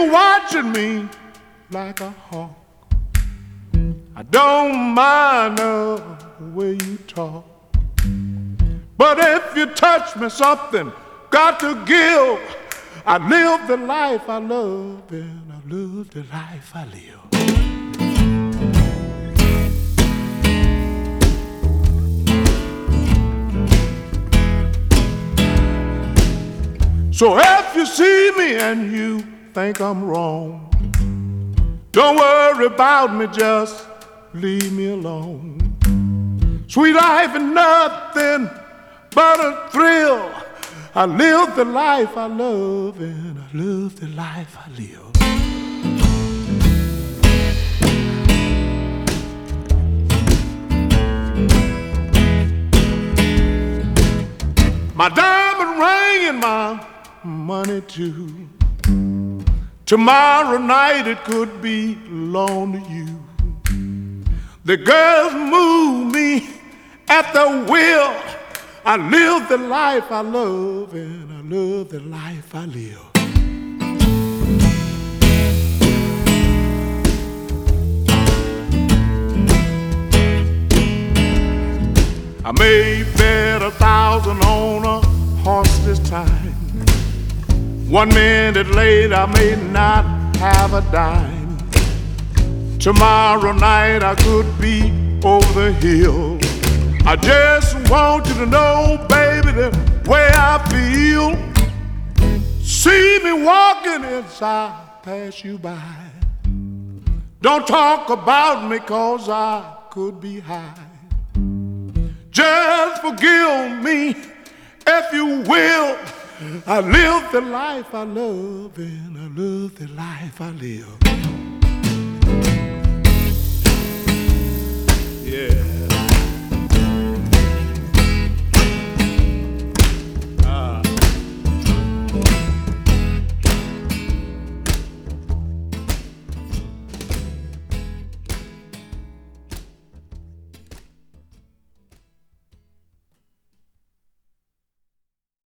you're watching me like a hawk, I don't mind the way you talk. But if you touch me, something got to give. I live the life I love, and I live the life I live. So if you see me and you think I'm wrong, don't worry about me, just leave me alone. Sweet life is nothing but a thrill. I live the life I love, and I live the life I live. My diamond ring and my money too. Tomorrow night it could belong to you. The girls move me at the will. I live the life I love, and I love the life I live. I may bet 1,000 on a horse this time. 1 minute later I may not have a dime. Tomorrow night I could be over the hill. I just want you to know, baby, the way I feel. See me walking as I pass you by. Don't talk about me, 'cause I could be high. Just forgive me if you will. I live the life I love, and I love the life I live.